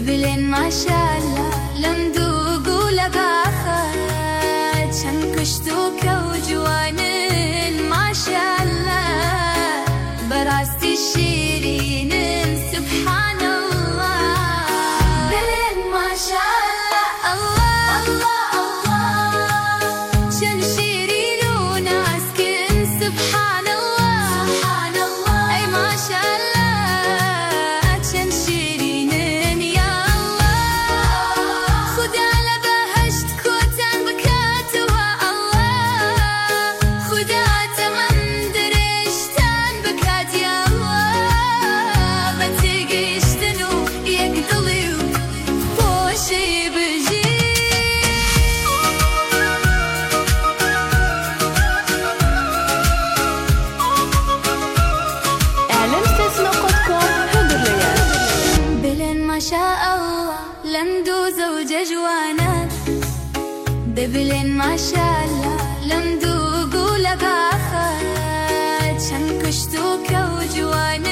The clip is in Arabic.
دبلن ما شاء الله لم دوق لقاخات شن كشتوك وجوان ما شاء الله براستي الشيرين سبحان الله بلن ما شاء الله الله الله شن شيرين وناسكن سبحان الله سبحان الله أي ما شاء الله شن شيرين يا الله خدا لبهشت كوتن بكاتوا الله خدا تمن درشتن بكات يا الله بتقشتنو يقتلي وشي بجي اعلم استثناء.com حضر ليال بلن ما شاء الله لندو زوج جوانات دبلن ما شاء الله لندو قول باخات شن كشتوك وجوانات